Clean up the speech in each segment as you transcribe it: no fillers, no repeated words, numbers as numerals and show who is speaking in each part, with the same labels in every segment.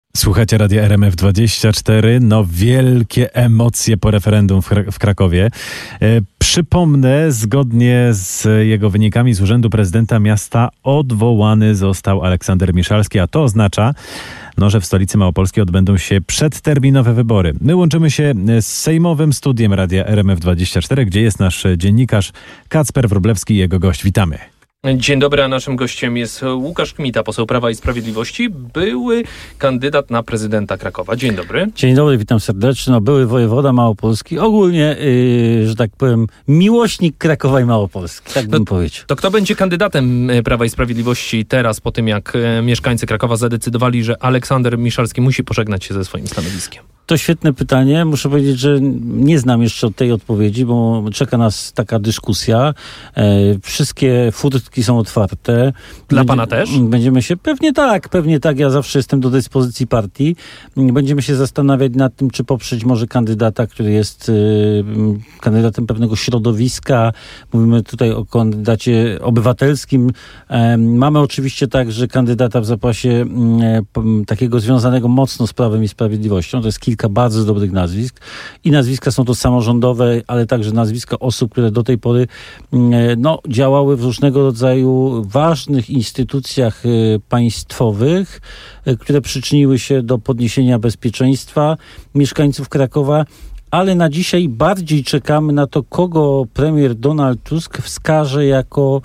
Speaker 1: Słuchacie Radia RMF24. No wielkie emocje po referendum w Krakowie. Przypomnę, zgodnie z jego wynikami z Urzędu Prezydenta Miasta odwołany został Aleksander Miszalski, a to oznacza, że w stolicy Małopolskiej odbędą się przedterminowe wybory. My łączymy się z sejmowym studiem Radia RMF24, gdzie jest nasz dziennikarz Kacper Wróblewski i jego gość. Witamy.
Speaker 2: Dzień dobry, a naszym gościem jest Łukasz Kmita, poseł Prawa i Sprawiedliwości, były kandydat na prezydenta Krakowa. Dzień dobry.
Speaker 3: Dzień dobry, witam serdecznie. Były wojewoda Małopolski, ogólnie, że tak powiem, miłośnik Krakowa i Małopolski, tak bym powiedział.
Speaker 2: To kto będzie kandydatem Prawa i Sprawiedliwości teraz, po tym jak mieszkańcy Krakowa zadecydowali, że Aleksander Miszalski musi pożegnać się ze swoim stanowiskiem?
Speaker 3: To świetne pytanie. Muszę powiedzieć, że nie znam jeszcze tej odpowiedzi, bo czeka nas taka dyskusja. Wszystkie furtki są otwarte.
Speaker 2: Dla pana też?
Speaker 3: Będziemy się, pewnie tak. Ja zawsze jestem do dyspozycji partii. Będziemy się zastanawiać nad tym, czy poprzeć może kandydata, który jest kandydatem pewnego środowiska. Mówimy tutaj o kandydacie obywatelskim. Mamy oczywiście także kandydata w zapasie takiego związanego mocno z Prawem i Sprawiedliwością. To jest kilka bardzo dobrych nazwisk i nazwiska są to samorządowe, ale także nazwiska osób, które do tej pory działały w różnego rodzaju ważnych instytucjach państwowych, które przyczyniły się do podniesienia bezpieczeństwa mieszkańców Krakowa. Ale na dzisiaj bardziej czekamy na to, kogo premier Donald Tusk wskaże jako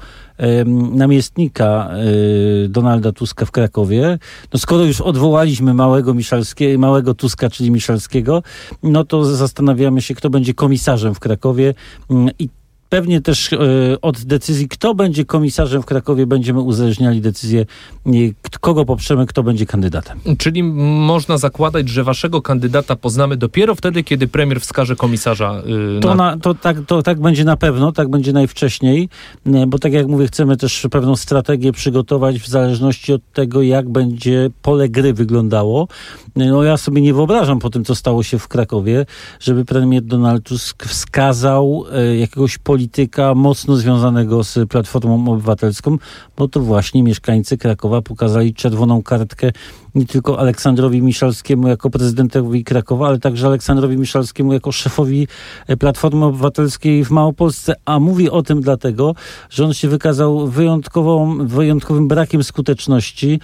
Speaker 3: namiestnika Donalda Tuska w Krakowie. Skoro już odwołaliśmy małego Tuska, czyli Miszalskiego, to zastanawiamy się, kto będzie komisarzem w Krakowie i pewnie też od decyzji, kto będzie komisarzem w Krakowie, będziemy uzależniali decyzję, kogo poprzemy, kto będzie kandydatem.
Speaker 2: Czyli można zakładać, że waszego kandydata poznamy dopiero wtedy, kiedy premier wskaże komisarza?
Speaker 3: Tak będzie na pewno, tak będzie najwcześniej, bo tak jak mówię, chcemy też pewną strategię przygotować w zależności od tego, jak będzie pole gry wyglądało. Ja sobie nie wyobrażam po tym, co stało się w Krakowie, żeby premier Donald Tusk wskazał jakiegoś polityka mocno związanego z Platformą Obywatelską, bo to właśnie mieszkańcy Krakowa pokazali czerwoną kartkę nie tylko Aleksandrowi Miszalskiemu jako prezydentowi Krakowa, ale także Aleksandrowi Miszalskiemu jako szefowi Platformy Obywatelskiej w Małopolsce. A mówię o tym dlatego, że on się wykazał wyjątkowym brakiem skuteczności.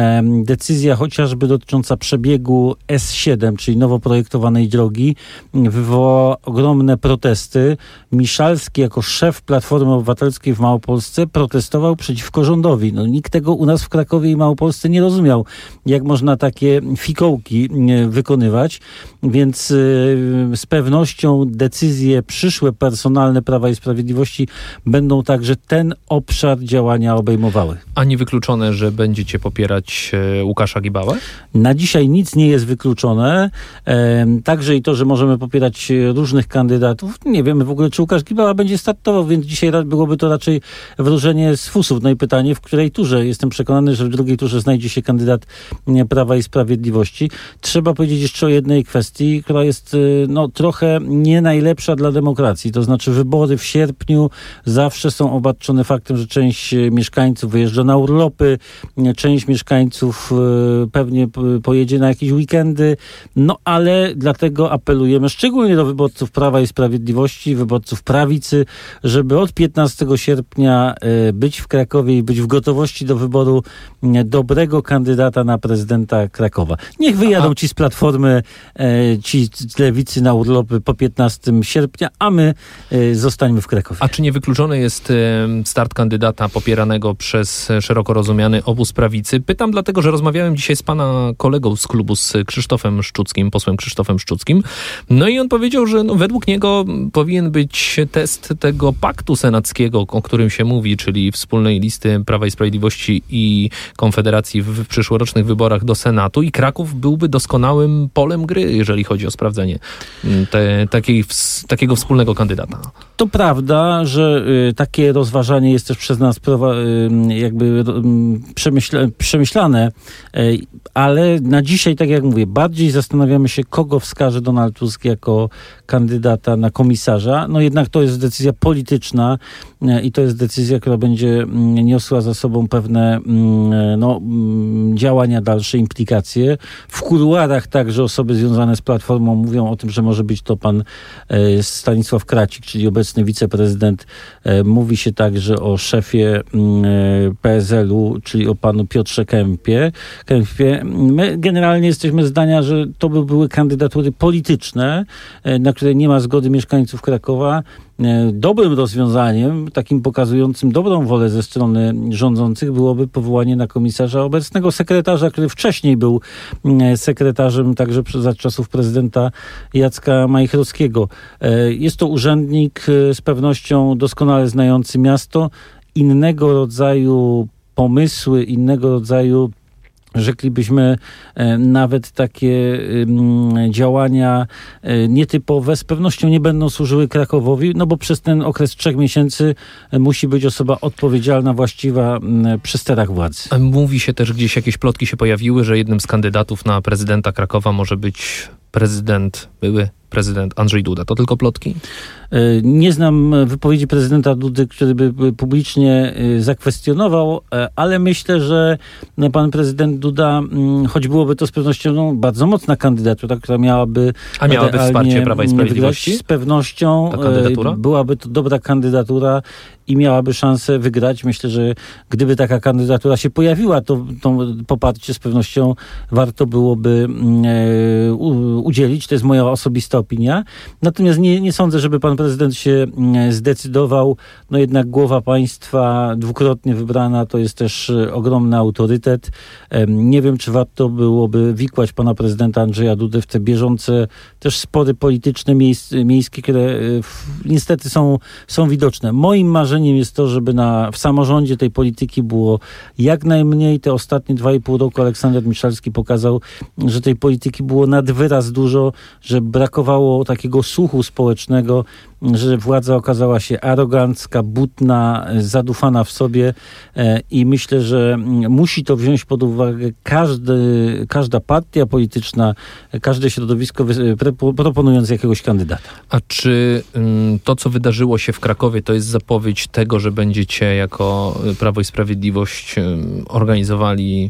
Speaker 3: Decyzja chociażby dotycząca przebiegu S7, czyli nowo projektowanej drogi, wywołała ogromne protesty. Miszalski jako szef Platformy Obywatelskiej w Małopolsce protestował przeciwko rządowi. Nikt tego u nas w Krakowie i Małopolsce nie rozumiał, jak można takie fikołki wykonywać, więc z pewnością decyzje przyszłe personalne Prawa i Sprawiedliwości będą także ten obszar działania obejmowały.
Speaker 2: A nie wykluczone, że będziecie popierać Łukasza Gibałę?
Speaker 3: Na dzisiaj nic nie jest wykluczone. Także i to, że możemy popierać różnych kandydatów. Nie wiemy w ogóle, czy Łukasz Gibała będzie startował, więc dzisiaj byłoby to raczej wróżenie z fusów. I pytanie, w której turze? Jestem przekonany, że w drugiej turze znajdzie się kandydat Prawa i Sprawiedliwości. Trzeba powiedzieć jeszcze o jednej kwestii, która jest trochę nie najlepsza dla demokracji. To znaczy wybory w sierpniu zawsze są obarczone faktem, że część mieszkańców wyjeżdża na urlopy, część mieszkańców pewnie pojedzie na jakieś weekendy, ale dlatego apelujemy szczególnie do wyborców Prawa i Sprawiedliwości, wyborców prawicy, żeby od 15 sierpnia być w Krakowie i być w gotowości do wyboru dobrego kandydata na prezydenta Krakowa. Niech wyjadą ci z Platformy, ci z Lewicy na urlopy po 15 sierpnia, a my zostańmy w Krakowie.
Speaker 2: A czy niewykluczony jest start kandydata popieranego przez szeroko rozumiany obóz prawicy? Pytam dlatego, że rozmawiałem dzisiaj z pana kolegą z klubu, z Krzysztofem Szczuckim, posłem Krzysztofem Szczuckim. I on powiedział, że według niego powinien być test tego paktu senackiego, o którym się mówi, czyli wspólnej listy Prawa i Sprawiedliwości i Konfederacji w przyszłorocznych wyborach do Senatu, i Kraków byłby doskonałym polem gry, jeżeli chodzi o sprawdzenie takiego wspólnego kandydata.
Speaker 3: To prawda, że takie rozważanie jest też przez nas przemyślane, ale na dzisiaj, tak jak mówię, bardziej zastanawiamy się, kogo wskaże Donald Tusk jako kandydata na komisarza. Jednak to jest decyzja polityczna i to jest decyzja, która będzie niosła za sobą pewne działania dalsze dalsze implikacje. W kuluarach także osoby związane z Platformą mówią o tym, że może być to pan Stanisław Kracik, czyli obecny wiceprezydent. Mówi się także o szefie PSL-u, czyli o panu Piotrze Kępie. My generalnie jesteśmy zdania, że to by były kandydatury polityczne, na które nie ma zgody mieszkańców Krakowa. Dobrym rozwiązaniem, takim pokazującym dobrą wolę ze strony rządzących, byłoby powołanie na komisarza obecnego sekretarza, który wcześniej był sekretarzem także za czasów prezydenta Jacka Majchrowskiego. Jest to urzędnik z pewnością doskonale znający miasto, innego rodzaju pomysły, innego rodzaju, rzeklibyśmy, nawet takie działania nietypowe z pewnością nie będą służyły Krakowowi, no bo przez ten okres 3 miesięcy musi być osoba odpowiedzialna, właściwa przy sterach władzy.
Speaker 2: Mówi się też, gdzieś jakieś plotki się pojawiły, że jednym z kandydatów na prezydenta Krakowa może być były prezydent Andrzej Duda. To tylko plotki?
Speaker 3: Nie znam wypowiedzi prezydenta Dudy, który by publicznie zakwestionował, ale myślę, że pan prezydent Duda, choć byłoby to z pewnością bardzo mocna kandydatura, która miałaby
Speaker 2: wsparcie Prawa i Sprawiedliwości?
Speaker 3: Wygrać, z pewnością byłaby to dobra kandydatura i miałaby szansę wygrać. Myślę, że gdyby taka kandydatura się pojawiła, to poparcie z pewnością warto byłoby udzielić. To jest moja osobista opinia. Natomiast nie sądzę, żeby pan prezydent się zdecydował. No jednak głowa państwa dwukrotnie wybrana to jest też ogromny autorytet. Nie wiem, czy warto byłoby wikłać pana prezydenta Andrzeja Dudy w te bieżące też spory polityczne miejskie, które niestety są widoczne. Moim marzeniem jest to, żeby w samorządzie tej polityki było jak najmniej. Te ostatnie 2,5 roku Aleksander Miszalski pokazał, że tej polityki było nad wyraz dużo, że brakowało takiego słuchu społecznego, że władza okazała się arogancka, butna, zadufana w sobie i myślę, że musi to wziąć pod uwagę każda partia polityczna, każde środowisko proponując jakiegoś kandydata.
Speaker 2: A czy to, co wydarzyło się w Krakowie, to jest zapowiedź tego, że będziecie jako Prawo i Sprawiedliwość organizowali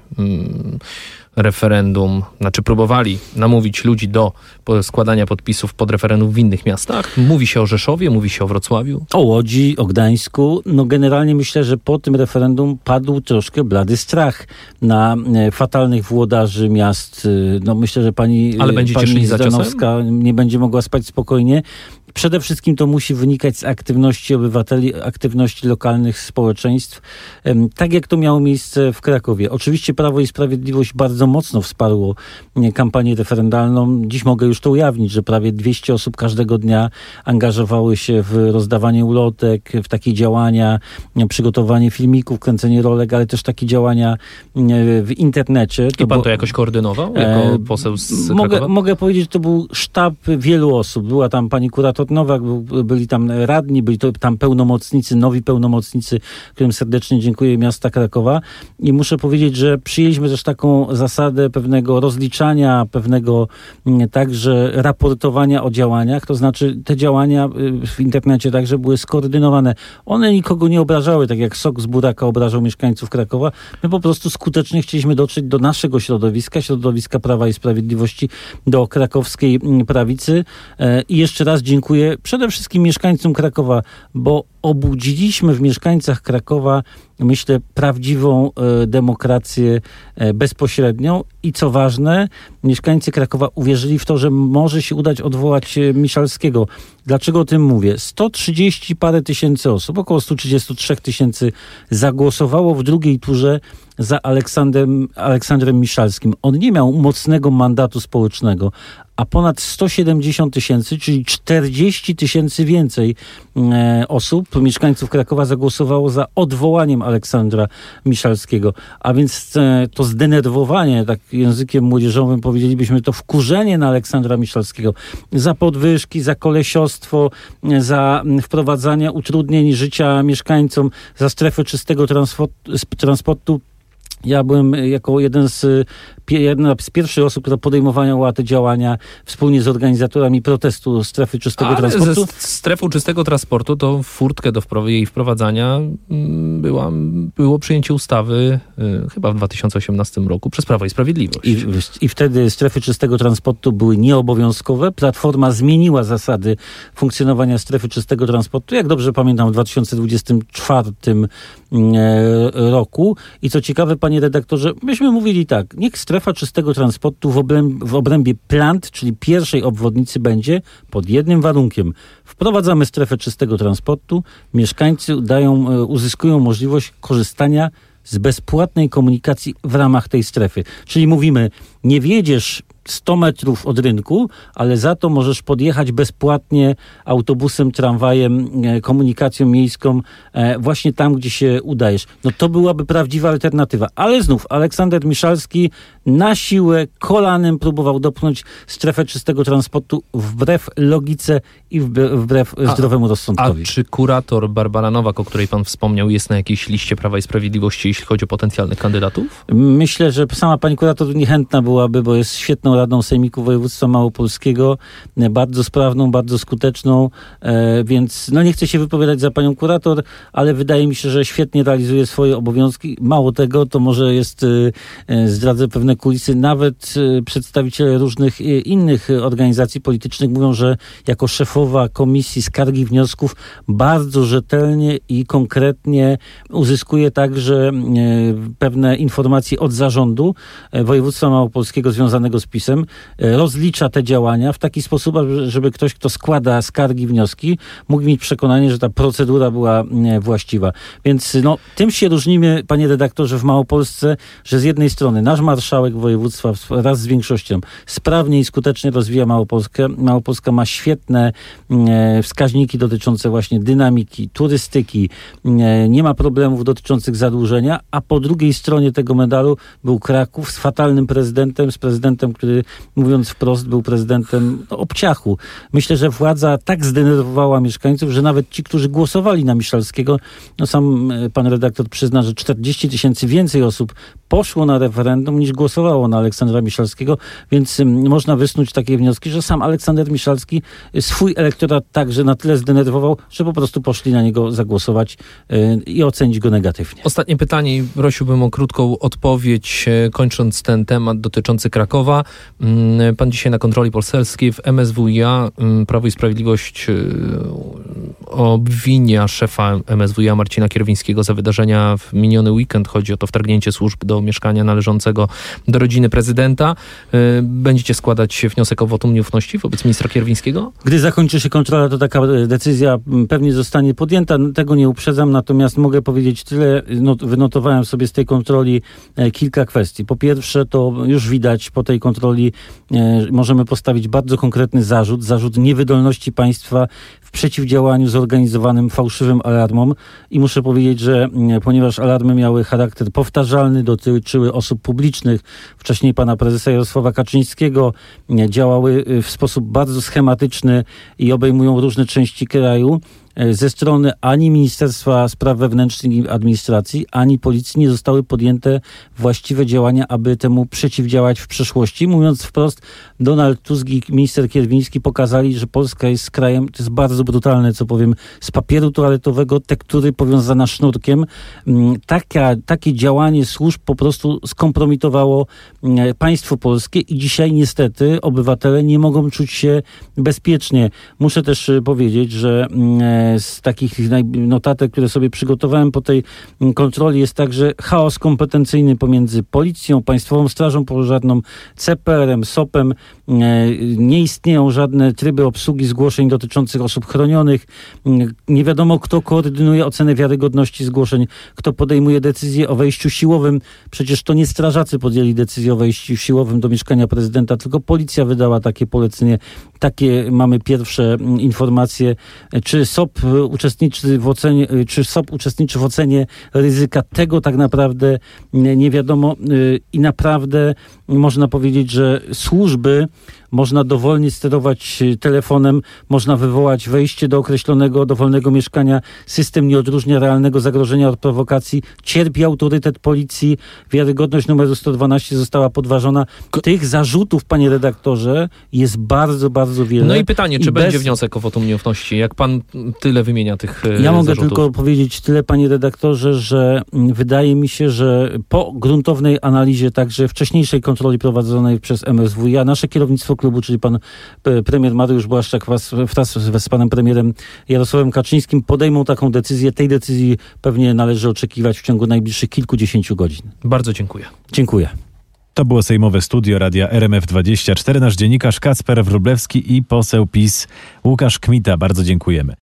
Speaker 2: referendum, próbowali namówić ludzi do składania podpisów pod referendum w innych miastach? Mówi się o Rzeszowie, mówi się o Wrocławiu?
Speaker 3: O Łodzi, o Gdańsku. No generalnie myślę, że po tym referendum padł troszkę blady strach na fatalnych włodarzy miast. No myślę, że pani Zdanowska nie będzie mogła spać spokojnie. Przede wszystkim to musi wynikać z aktywności obywateli, aktywności lokalnych społeczeństw, tak jak to miało miejsce w Krakowie. Oczywiście Prawo i Sprawiedliwość bardzo mocno wsparło kampanię referendalną. Dziś mogę już to ujawnić, że prawie 200 osób każdego dnia angażowały się w rozdawanie ulotek, w takie działania, przygotowanie filmików, kręcenie rolek, ale też takie działania w internecie.
Speaker 2: I pan to jakoś koordynował jako poseł z Krakowa?
Speaker 3: Mogę powiedzieć, że to był sztab wielu osób. Była tam pani kurator Nowak, byli tam radni, byli tam pełnomocnicy, nowi pełnomocnicy, którym serdecznie dziękuję, miasta Krakowa. I muszę powiedzieć, że przyjęliśmy też taką zasadę pewnego rozliczania, pewnego także raportowania o działaniach. To znaczy te działania w internecie także były skoordynowane. One nikogo nie obrażały, tak jak sok z buraka obrażał mieszkańców Krakowa. My po prostu skutecznie chcieliśmy dotrzeć do naszego środowiska Prawa i Sprawiedliwości, do krakowskiej prawicy. I jeszcze raz dziękuję przede wszystkim mieszkańcom Krakowa, bo obudziliśmy w mieszkańcach Krakowa, myślę, prawdziwą demokrację bezpośrednią i co ważne, mieszkańcy Krakowa uwierzyli w to, że może się udać odwołać Miszalskiego. Dlaczego o tym mówię? 130 parę tysięcy osób, około 133 tysięcy zagłosowało w drugiej turze za Aleksandrem Miszalskim. On nie miał mocnego mandatu społecznego, a ponad 170 tysięcy, czyli 40 tysięcy więcej osób, mieszkańców Krakowa zagłosowało za odwołaniem Aleksandra Miszalskiego. A więc to zdenerwowanie, tak językiem młodzieżowym powiedzielibyśmy, to wkurzenie na Aleksandra Miszalskiego za podwyżki, za kolesiostwo, za wprowadzanie utrudnień życia mieszkańcom, za strefę czystego transportu Ja byłem jako jedna z pierwszych osób, która podejmowała te działania wspólnie z organizatorami protestu strefy czystego transportu.
Speaker 2: Ze strefą czystego transportu to furtkę do jej wprowadzania było przyjęcie ustawy chyba w 2018 roku przez Prawo i Sprawiedliwość.
Speaker 3: I wtedy strefy czystego transportu były nieobowiązkowe. Platforma zmieniła zasady funkcjonowania strefy czystego transportu, jak dobrze pamiętam, w 2024 roku. I co ciekawe, panie redaktorze, myśmy mówili tak, niech strefa czystego transportu w obrębie plant, czyli pierwszej obwodnicy będzie pod jednym warunkiem. Wprowadzamy strefę czystego transportu, mieszkańcy uzyskują możliwość korzystania z bezpłatnej komunikacji w ramach tej strefy. Czyli mówimy, nie wjedziesz 100 metrów od rynku, ale za to możesz podjechać bezpłatnie autobusem, tramwajem, komunikacją miejską właśnie tam, gdzie się udajesz. No to byłaby prawdziwa alternatywa. Ale znów Aleksander Miszalski na siłę kolanem próbował dopchnąć strefę czystego transportu wbrew logice i wbrew zdrowemu rozsądkowi.
Speaker 2: A czy kurator Barbara Nowak, o której pan wspomniał, jest na jakiejś liście Prawa i Sprawiedliwości, jeśli chodzi o potencjalnych kandydatów?
Speaker 3: Myślę, że sama pani kurator niechętna byłaby, bo jest świetną radną Sejmiku Województwa Małopolskiego, bardzo sprawną, bardzo skuteczną, więc nie chcę się wypowiadać za panią kurator, ale wydaje mi się, że świetnie realizuje swoje obowiązki. Mało tego, to może jest, zdradzę pewne kulisy, nawet przedstawiciele różnych innych organizacji politycznych mówią, że jako szefowa Komisji Skargi i Wniosków bardzo rzetelnie i konkretnie uzyskuje także pewne informacje od zarządu województwa małopolskiego związanego z PiS-em, rozlicza te działania w taki sposób, żeby ktoś, kto składa skargi, wnioski, mógł mieć przekonanie, że ta procedura była właściwa. Więc tym się różnimy, panie redaktorze, w Małopolsce, że z jednej strony nasz marszałek województwa wraz z większością sprawnie i skutecznie rozwija Małopolskę. Małopolska ma świetne wskaźniki dotyczące właśnie dynamiki, turystyki, nie ma problemów dotyczących zadłużenia, a po drugiej stronie tego medalu był Kraków z fatalnym prezydentem, z prezydentem, który, mówiąc wprost, był prezydentem obciachu. Myślę, że władza tak zdenerwowała mieszkańców, że nawet ci, którzy głosowali na Miszalskiego, sam pan redaktor przyzna, że 40 000 więcej osób poszło na referendum niż głosowało na Aleksandra Miszalskiego, więc można wysnuć takie wnioski, że sam Aleksander Miszalski swój elektorat także na tyle zdenerwował, że po prostu poszli na niego zagłosować i ocenić go negatywnie.
Speaker 2: Ostatnie pytanie, prosiłbym o krótką odpowiedź, kończąc ten temat dotyczący Krakowa. Pan dzisiaj na kontroli poselskiej w MSWiA Prawo i Sprawiedliwość obwinia szefa MSWiA Marcina Kierwińskiego za wydarzenia w miniony weekend. Chodzi o to wtargnięcie służb do mieszkania należącego do rodziny prezydenta. Będziecie składać wniosek o wotum nieufności wobec ministra Kierwińskiego?
Speaker 3: Gdy zakończy się kontrola, to taka decyzja pewnie zostanie podjęta. Tego nie uprzedzam, natomiast mogę powiedzieć tyle. Wynotowałem sobie z tej kontroli kilka kwestii. Po pierwsze, to już widać po tej kontroli możemy postawić bardzo konkretny zarzut niewydolności państwa w przeciwdziałaniu zorganizowanym fałszywym alarmom i muszę powiedzieć, że ponieważ alarmy miały charakter powtarzalny, dotyczyły osób publicznych, wcześniej pana prezesa Jarosława Kaczyńskiego, działały w sposób bardzo schematyczny i obejmują różne części kraju, ze strony ani Ministerstwa Spraw Wewnętrznych i Administracji, ani Policji nie zostały podjęte właściwe działania, aby temu przeciwdziałać w przyszłości. Mówiąc wprost, Donald Tusk i minister Kierwiński pokazali, że Polska jest krajem, to jest bardzo brutalne, co powiem, z papieru toaletowego, tektury powiązana sznurkiem. Takie działanie służb po prostu skompromitowało państwo polskie i dzisiaj niestety obywatele nie mogą czuć się bezpiecznie. Muszę też powiedzieć, że z takich notatek, które sobie przygotowałem po tej kontroli, jest także chaos kompetencyjny pomiędzy Policją, Państwową Strażą Pożarną, CPR-em, SOP-em. Nie istnieją żadne tryby obsługi zgłoszeń dotyczących osób chronionych. Nie wiadomo, kto koordynuje ocenę wiarygodności zgłoszeń, kto podejmuje decyzję o wejściu siłowym. Przecież to nie strażacy podjęli decyzję o wejściu siłowym do mieszkania prezydenta, tylko policja wydała takie polecenie. Takie mamy pierwsze informacje. Czy SOP uczestniczy w ocenie ryzyka? Tego tak naprawdę nie wiadomo i naprawdę można powiedzieć, że służby można dowolnie sterować telefonem, można wywołać wejście do określonego, dowolnego mieszkania. System nie odróżnia realnego zagrożenia od prowokacji. Cierpi autorytet policji. Wiarygodność numeru 112 została podważona. Tych zarzutów, panie redaktorze, jest bardzo, bardzo wiele.
Speaker 2: No i pytanie, czy będzie wniosek o wotum nieufności, jak pan tyle wymienia tych
Speaker 3: Ja mogę
Speaker 2: zarzutów?
Speaker 3: tylko powiedzieć tyle, panie redaktorze, że wydaje mi się, że po gruntownej analizie, także wcześniejszej kontroli prowadzonej przez MSWiA, nasze kierownictwo klubu, czyli pan premier Mariusz Błaszczak wraz z panem premierem Jarosławem Kaczyńskim podejmą taką decyzję. Tej decyzji pewnie należy oczekiwać w ciągu najbliższych kilkudziesięciu godzin.
Speaker 2: Bardzo dziękuję.
Speaker 3: Dziękuję.
Speaker 1: To było sejmowe studio Radia RMF24. Nasz dziennikarz Kacper Wróblewski i poseł PiS Łukasz Kmita. Bardzo dziękujemy.